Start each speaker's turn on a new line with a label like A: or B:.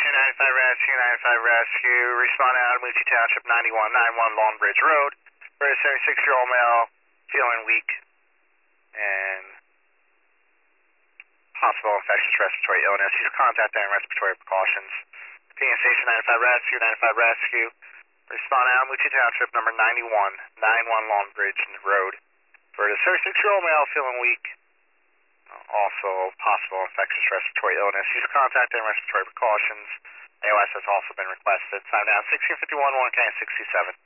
A: Rescue 95 Rescue 95 Rescue. Respond out of Moochie Township 9191 Long Bridge Road. For a 76-year-old male feeling weak and possible infectious respiratory illness. Use contact and respiratory precautions. PN Station 95 Rescue 95 Rescue. Respond out of Moochie Township number 9191 Long Bridge Road. For a 76-year-old male feeling weak. Also possible infectious respiratory illness. Use contact and respiratory precautions. AOS has also been requested. Time now 1651, 1K 67.